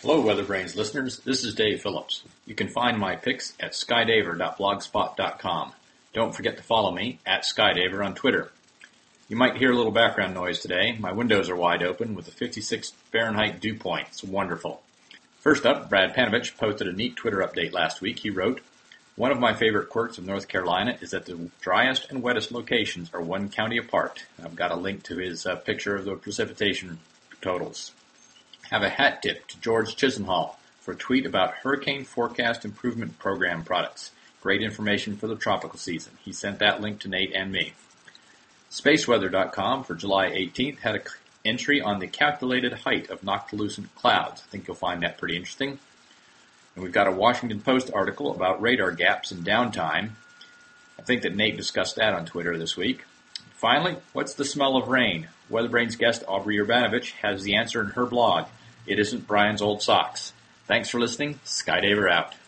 Hello, Weather Brains listeners. This is Dave Phillips. You can find my picks at skydaver.blogspot.com. Don't forget to follow me at Skydaver on Twitter. You might hear a little background noise today. My windows are wide open with a 56 Fahrenheit dew point. It's wonderful. First up, Brad Panovich posted a neat Twitter update last week. He wrote, "One of my favorite quirks of North Carolina is that the driest and wettest locations are one county apart." I've got a link to his picture of the precipitation totals. Have a hat tip to George Chisenhall for a tweet about Hurricane Forecast Improvement Program products. Great information for the tropical season. He sent that link to Nate and me. Spaceweather.com for July 18th had an entry on the calculated height of noctilucent clouds. I think you'll find that pretty interesting. And we've got a Washington Post article about radar gaps and downtime. I think that Nate discussed that on Twitter this week. Finally, what's the smell of rain? WeatherBrains guest Aubrey Urbanovich has the answer in her blog. It isn't Brian's old socks. Thanks for listening. Skydaver out.